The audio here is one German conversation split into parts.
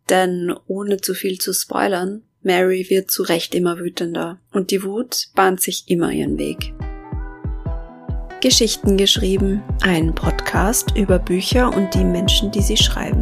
Denn ohne zu viel zu spoilern, Mary wird zu Recht immer wütender und die Wut bahnt sich immer ihren Weg. Geschichten geschrieben, ein Podcast über Bücher und die Menschen, die sie schreiben.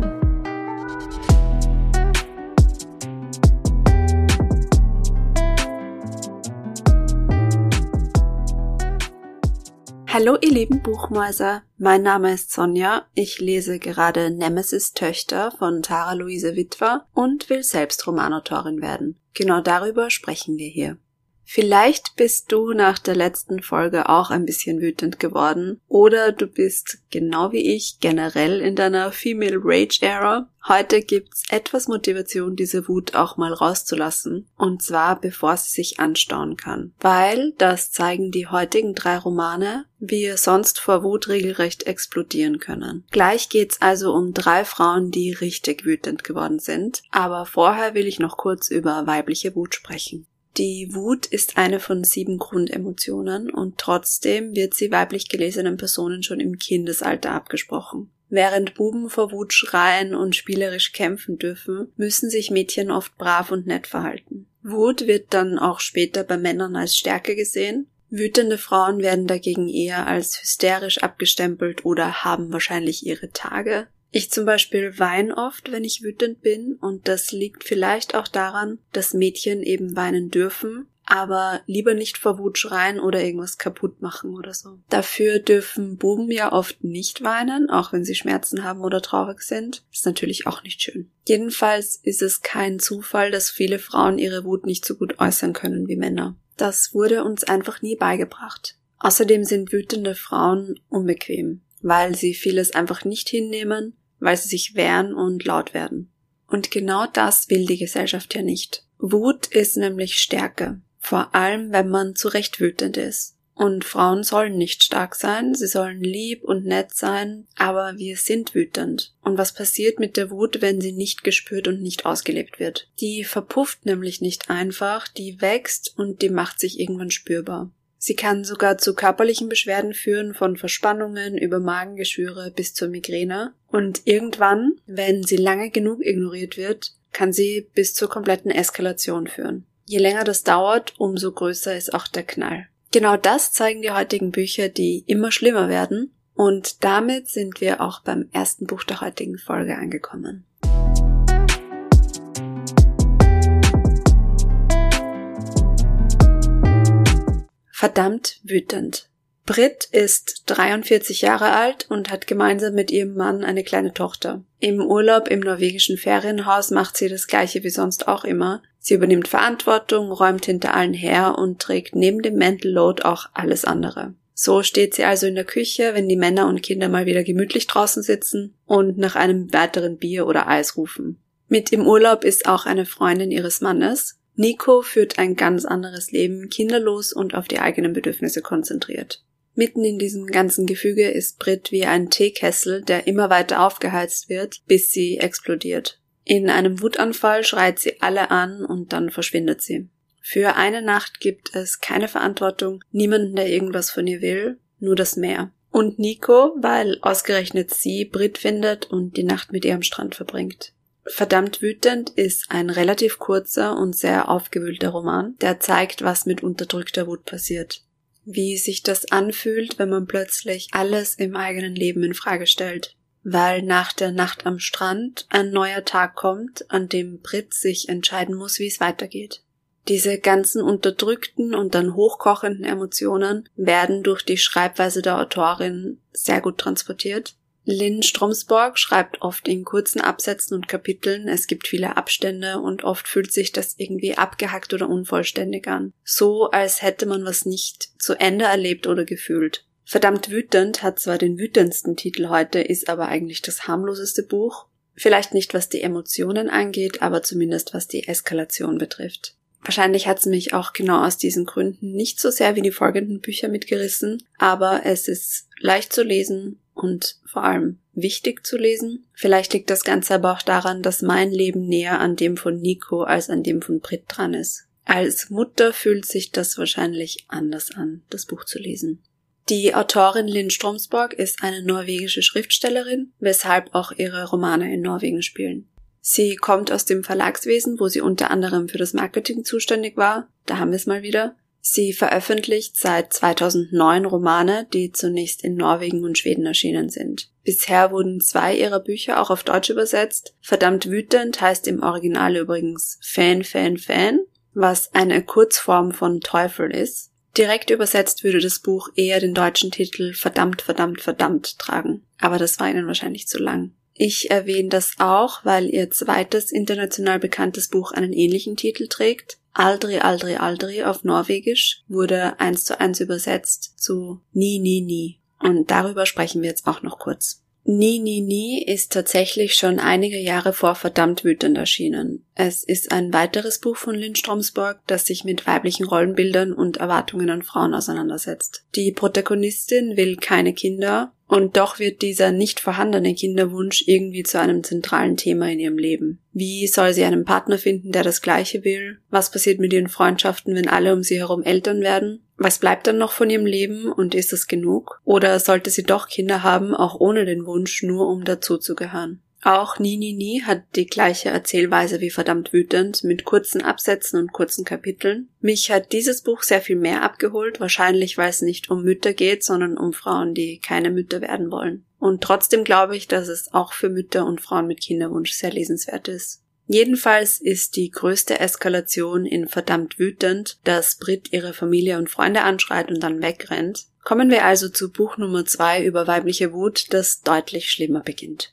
Hallo ihr lieben Buchmäuser, mein Name ist Sonja, ich lese gerade Nemesis Töchter von Tara Luise Witwer und will selbst Romanautorin werden. Genau darüber sprechen wir hier. Vielleicht bist du nach der letzten Folge auch ein bisschen wütend geworden oder du bist, genau wie ich, generell in deiner Female Rage Era. Heute gibt's etwas Motivation, diese Wut auch mal rauszulassen, und zwar bevor sie sich anstauen kann. Weil, das zeigen die heutigen 3 Romane, wir sonst vor Wut regelrecht explodieren können. Gleich geht's also um 3 Frauen, die richtig wütend geworden sind, aber vorher will ich noch kurz über weibliche Wut sprechen. Die Wut ist eine von 7 Grundemotionen und trotzdem wird sie weiblich gelesenen Personen schon im Kindesalter abgesprochen. Während Buben vor Wut schreien und spielerisch kämpfen dürfen, müssen sich Mädchen oft brav und nett verhalten. Wut wird dann auch später bei Männern als Stärke gesehen. Wütende Frauen werden dagegen eher als hysterisch abgestempelt oder haben wahrscheinlich ihre Tage. Ich zum Beispiel weine oft, wenn ich wütend bin, und das liegt vielleicht auch daran, dass Mädchen eben weinen dürfen, aber lieber nicht vor Wut schreien oder irgendwas kaputt machen oder so. Dafür dürfen Buben ja oft nicht weinen, auch wenn sie Schmerzen haben oder traurig sind. Ist natürlich auch nicht schön. Jedenfalls ist es kein Zufall, dass viele Frauen ihre Wut nicht so gut äußern können wie Männer. Das wurde uns einfach nie beigebracht. Außerdem sind wütende Frauen unbequem, weil sie vieles einfach nicht hinnehmen, weil sie sich wehren und laut werden. Und genau das will die Gesellschaft ja nicht. Wut ist nämlich Stärke, vor allem wenn man zu Recht wütend ist. Und Frauen sollen nicht stark sein, sie sollen lieb und nett sein, aber wir sind wütend. Und was passiert mit der Wut, wenn sie nicht gespürt und nicht ausgelebt wird? Die verpufft nämlich nicht einfach, die wächst und die macht sich irgendwann spürbar. Sie kann sogar zu körperlichen Beschwerden führen, von Verspannungen über Magengeschwüre bis zur Migräne. Und irgendwann, wenn sie lange genug ignoriert wird, kann sie bis zur kompletten Eskalation führen. Je länger das dauert, umso größer ist auch der Knall. Genau das zeigen die heutigen Bücher, die immer schlimmer werden. Und damit sind wir auch beim ersten Buch der heutigen Folge angekommen. Verdammt wütend. Brit ist 43 Jahre alt und hat gemeinsam mit ihrem Mann eine kleine Tochter. Im Urlaub im norwegischen Ferienhaus macht sie das Gleiche wie sonst auch immer. Sie übernimmt Verantwortung, räumt hinter allen her und trägt neben dem Mental Load auch alles andere. So steht sie also in der Küche, wenn die Männer und Kinder mal wieder gemütlich draußen sitzen und nach einem weiteren Bier oder Eis rufen. Mit im Urlaub ist auch eine Freundin ihres Mannes. Nico führt ein ganz anderes Leben, kinderlos und auf die eigenen Bedürfnisse konzentriert. Mitten in diesem ganzen Gefüge ist Brit wie ein Teekessel, der immer weiter aufgeheizt wird, bis sie explodiert. In einem Wutanfall schreit sie alle an und dann verschwindet sie. Für eine Nacht gibt es keine Verantwortung, niemanden, der irgendwas von ihr will, nur das Meer. Und Nico, weil ausgerechnet sie Brit findet und die Nacht mit ihr am Strand verbringt. Verdammt wütend ist ein relativ kurzer und sehr aufgewühlter Roman, der zeigt, was mit unterdrückter Wut passiert. Wie sich das anfühlt, wenn man plötzlich alles im eigenen Leben in Frage stellt. Weil nach der Nacht am Strand ein neuer Tag kommt, an dem Brit sich entscheiden muss, wie es weitergeht. Diese ganzen unterdrückten und dann hochkochenden Emotionen werden durch die Schreibweise der Autorin sehr gut transportiert. Lynn Stromsborg schreibt oft in kurzen Absätzen und Kapiteln, es gibt viele Abstände und oft fühlt sich das irgendwie abgehackt oder unvollständig an. So, als hätte man was nicht zu Ende erlebt oder gefühlt. Verdammt wütend hat zwar den wütendsten Titel heute, ist aber eigentlich das harmloseste Buch. Vielleicht nicht, was die Emotionen angeht, aber zumindest was die Eskalation betrifft. Wahrscheinlich hat es mich auch genau aus diesen Gründen nicht so sehr wie die folgenden Bücher mitgerissen, aber es ist leicht zu lesen und vor allem wichtig zu lesen. Vielleicht liegt das Ganze aber auch daran, dass mein Leben näher an dem von Nico als an dem von Brit dran ist. Als Mutter fühlt sich das wahrscheinlich anders an, das Buch zu lesen. Die Autorin Lynn Stromsborg ist eine norwegische Schriftstellerin, weshalb auch ihre Romane in Norwegen spielen. Sie kommt aus dem Verlagswesen, wo sie unter anderem für das Marketing zuständig war. Da haben wir es mal wieder. Sie veröffentlicht seit 2009 Romane, die zunächst in Norwegen und Schweden erschienen sind. Bisher wurden 2 ihrer Bücher auch auf Deutsch übersetzt. Verdammt wütend heißt im Original übrigens Fan, was eine Kurzform von Teufel ist. Direkt übersetzt würde das Buch eher den deutschen Titel Verdammt tragen. Aber das war ihnen wahrscheinlich zu lang. Ich erwähne das auch, weil ihr zweites international bekanntes Buch einen ähnlichen Titel trägt. Aldri auf Norwegisch wurde 1:1 übersetzt zu Nie. Und darüber sprechen wir jetzt auch noch kurz. Nie ist tatsächlich schon einige Jahre vor Verdammt wütend erschienen. Es ist ein weiteres Buch von Lynn Stromsborg, das sich mit weiblichen Rollenbildern und Erwartungen an Frauen auseinandersetzt. Die Protagonistin will keine Kinder, und doch wird dieser nicht vorhandene Kinderwunsch irgendwie zu einem zentralen Thema in ihrem Leben. Wie soll sie einen Partner finden, der das Gleiche will? Was passiert mit ihren Freundschaften, wenn alle um sie herum Eltern werden? Was bleibt dann noch von ihrem Leben und ist das genug? Oder sollte sie doch Kinder haben, auch ohne den Wunsch, nur um dazuzugehören? Auch Nie hat die gleiche Erzählweise wie Verdammt wütend, mit kurzen Absätzen und kurzen Kapiteln. Mich hat dieses Buch sehr viel mehr abgeholt, wahrscheinlich weil es nicht um Mütter geht, sondern um Frauen, die keine Mütter werden wollen. Und trotzdem glaube ich, dass es auch für Mütter und Frauen mit Kinderwunsch sehr lesenswert ist. Jedenfalls ist die größte Eskalation in Verdammt wütend, dass Brit ihre Familie und Freunde anschreit und dann wegrennt. Kommen wir also zu Buch Nummer 2 über weibliche Wut, das deutlich schlimmer beginnt.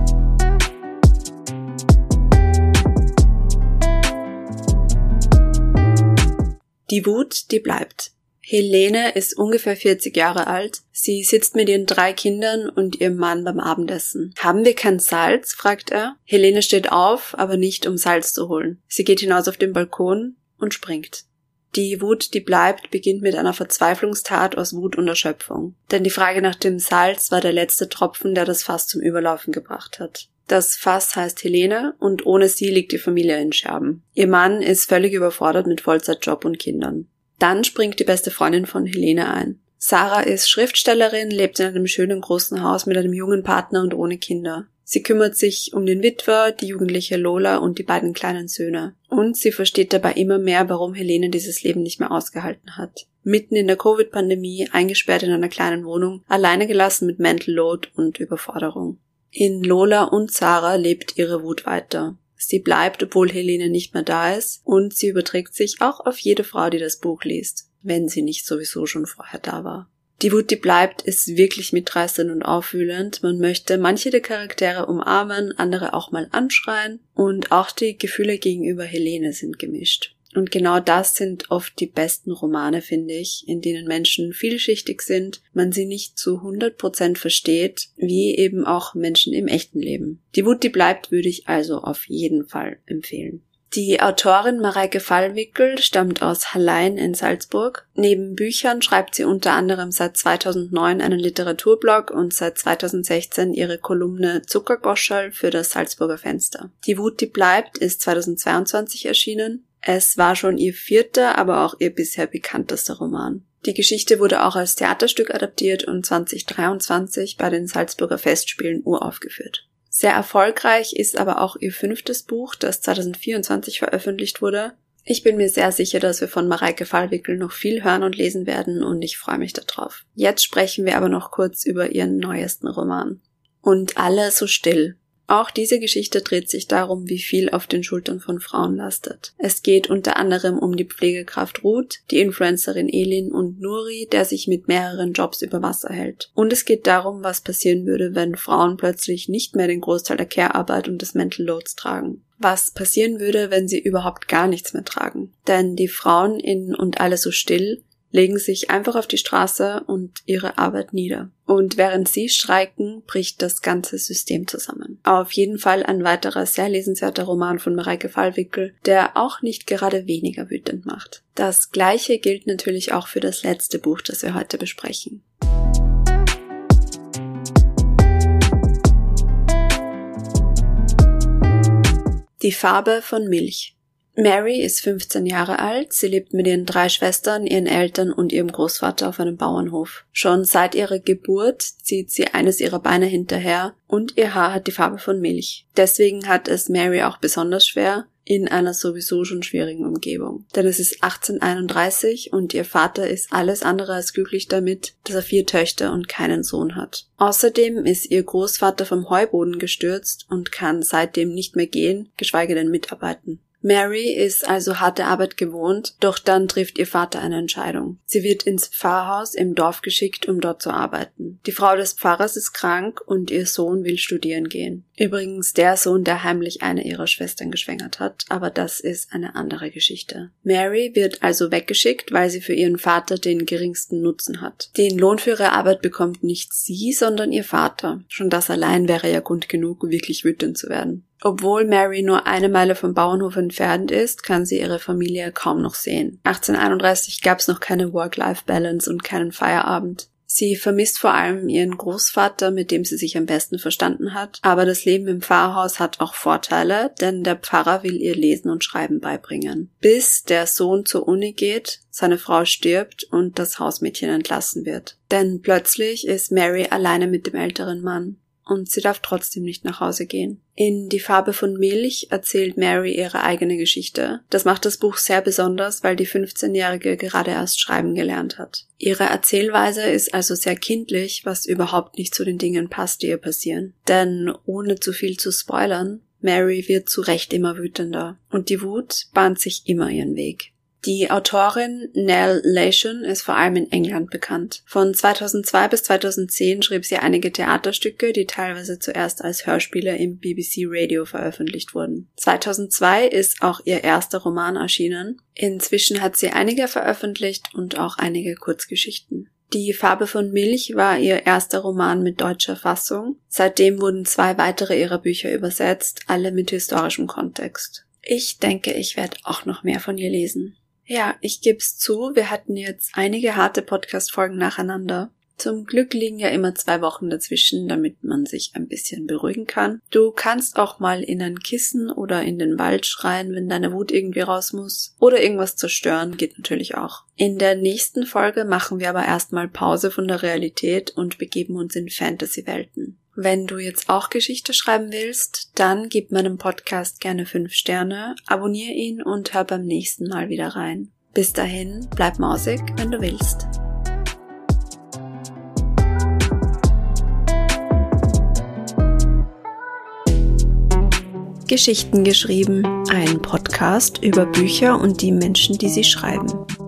Die Wut, die bleibt. Helene ist ungefähr 40 Jahre alt. Sie sitzt mit ihren 3 Kindern und ihrem Mann beim Abendessen. Haben wir kein Salz? Fragt er. Helene steht auf, aber nicht, um Salz zu holen. Sie geht hinaus auf den Balkon und springt. Die Wut, die bleibt, beginnt mit einer Verzweiflungstat aus Wut und Erschöpfung. Denn die Frage nach dem Salz war der letzte Tropfen, der das Fass zum Überlaufen gebracht hat. Das Fass heißt Helene und ohne sie liegt die Familie in Scherben. Ihr Mann ist völlig überfordert mit Vollzeitjob und Kindern. Dann springt die beste Freundin von Helene ein. Sarah ist Schriftstellerin, lebt in einem schönen großen Haus mit einem jungen Partner und ohne Kinder. Sie kümmert sich um den Witwer, die jugendliche Lola und die beiden kleinen Söhne. Und sie versteht dabei immer mehr, warum Helene dieses Leben nicht mehr ausgehalten hat. Mitten in der Covid-Pandemie, eingesperrt in einer kleinen Wohnung, alleine gelassen mit Mental Load und Überforderung. In Lola und Sarah lebt ihre Wut weiter. Sie bleibt, obwohl Helene nicht mehr da ist, und sie überträgt sich auch auf jede Frau, die das Buch liest, wenn sie nicht sowieso schon vorher da war. Die Wut, die bleibt, ist wirklich mitreißend und aufwühlend. Man möchte manche der Charaktere umarmen, andere auch mal anschreien, und auch die Gefühle gegenüber Helene sind gemischt. Und genau das sind oft die besten Romane, finde ich, in denen Menschen vielschichtig sind, man sie nicht zu 100% versteht, wie eben auch Menschen im echten Leben. Die Wut, die bleibt, würde ich also auf jeden Fall empfehlen. Die Autorin Mareike Fallwickel stammt aus Hallein in Salzburg. Neben Büchern schreibt sie unter anderem seit 2009 einen Literaturblog und seit 2016 ihre Kolumne Zuckergoscherl für das Salzburger Fenster. Die Wut, die bleibt, ist 2022 erschienen. Es war schon ihr 4., aber auch ihr bisher bekanntester Roman. Die Geschichte wurde auch als Theaterstück adaptiert und 2023 bei den Salzburger Festspielen uraufgeführt. Sehr erfolgreich ist aber auch ihr 5. Buch, das 2024 veröffentlicht wurde. Ich bin mir sehr sicher, dass wir von Mareike Fallwickel noch viel hören und lesen werden und ich freue mich darauf. Jetzt sprechen wir aber noch kurz über ihren neuesten Roman. Und alle so still. Auch diese Geschichte dreht sich darum, wie viel auf den Schultern von Frauen lastet. Es geht unter anderem um die Pflegekraft Ruth, die Influencerin Elin und Nuri, der sich mit mehreren Jobs über Wasser hält. Und es geht darum, was passieren würde, wenn Frauen plötzlich nicht mehr den Großteil der Care-Arbeit und des Mental Loads tragen. Was passieren würde, wenn sie überhaupt gar nichts mehr tragen. Denn die Frauen in Und alle so still legen sich einfach auf die Straße und ihre Arbeit nieder. Und während sie streiken, bricht das ganze System zusammen. Auf jeden Fall ein weiterer sehr lesenswerter Roman von Mareike Fallwickel, der auch nicht gerade weniger wütend macht. Das Gleiche gilt natürlich auch für das letzte Buch, das wir heute besprechen. Die Farbe von Milch. Mary ist 15 Jahre alt, sie lebt mit ihren 3 Schwestern, ihren Eltern und ihrem Großvater auf einem Bauernhof. Schon seit ihrer Geburt zieht sie eines ihrer Beine hinterher und ihr Haar hat die Farbe von Milch. Deswegen hat es Mary auch besonders schwer in einer sowieso schon schwierigen Umgebung. Denn es ist 1831 und ihr Vater ist alles andere als glücklich damit, dass er 4 Töchter und keinen Sohn hat. Außerdem ist ihr Großvater vom Heuboden gestürzt und kann seitdem nicht mehr gehen, geschweige denn mitarbeiten. Mary ist also harte Arbeit gewohnt, doch dann trifft ihr Vater eine Entscheidung. Sie wird ins Pfarrhaus im Dorf geschickt, um dort zu arbeiten. Die Frau des Pfarrers ist krank und ihr Sohn will studieren gehen. Übrigens der Sohn, der heimlich eine ihrer Schwestern geschwängert hat, aber das ist eine andere Geschichte. Mary wird also weggeschickt, weil sie für ihren Vater den geringsten Nutzen hat. Den Lohn für ihre Arbeit bekommt nicht sie, sondern ihr Vater. Schon das allein wäre ja Grund genug, wirklich wütend zu werden. Obwohl Mary nur 1 Meile vom Bauernhof entfernt ist, kann sie ihre Familie kaum noch sehen. 1831 gab es noch keine Work-Life-Balance und keinen Feierabend. Sie vermisst vor allem ihren Großvater, mit dem sie sich am besten verstanden hat, aber das Leben im Pfarrhaus hat auch Vorteile, denn der Pfarrer will ihr Lesen und Schreiben beibringen. Bis der Sohn zur Uni geht, seine Frau stirbt und das Hausmädchen entlassen wird. Denn plötzlich ist Mary alleine mit dem älteren Mann. Und sie darf trotzdem nicht nach Hause gehen. In Die Farbe von Milch erzählt Mary ihre eigene Geschichte. Das macht das Buch sehr besonders, weil die 15-Jährige gerade erst schreiben gelernt hat. Ihre Erzählweise ist also sehr kindlich, was überhaupt nicht zu den Dingen passt, die ihr passieren. Denn ohne zu viel zu spoilern, Mary wird zu Recht immer wütender. Und die Wut bahnt sich immer ihren Weg. Die Autorin Nell Lation ist vor allem in England bekannt. Von 2002 bis 2010 schrieb sie einige Theaterstücke, die teilweise zuerst als Hörspiele im BBC Radio veröffentlicht wurden. 2002 ist auch ihr erster Roman erschienen. Inzwischen hat sie einige veröffentlicht und auch einige Kurzgeschichten. Die Farbe von Milch war ihr erster Roman mit deutscher Fassung. Seitdem wurden 2 weitere ihrer Bücher übersetzt, alle mit historischem Kontext. Ich denke, ich werde auch noch mehr von ihr lesen. Ja, ich geb's zu, wir hatten jetzt einige harte Podcast-Folgen nacheinander. Zum Glück liegen ja immer 2 Wochen dazwischen, damit man sich ein bisschen beruhigen kann. Du kannst auch mal in ein Kissen oder in den Wald schreien, wenn deine Wut irgendwie raus muss. Oder irgendwas zerstören, geht natürlich auch. In der nächsten Folge machen wir aber erstmal Pause von der Realität und begeben uns in Fantasy-Welten. Wenn du jetzt auch Geschichte schreiben willst, dann gib meinem Podcast gerne 5 Sterne, abonniere ihn und hör beim nächsten Mal wieder rein. Bis dahin, bleib mausig, wenn du willst. Geschichten geschrieben, ein Podcast über Bücher und die Menschen, die sie schreiben.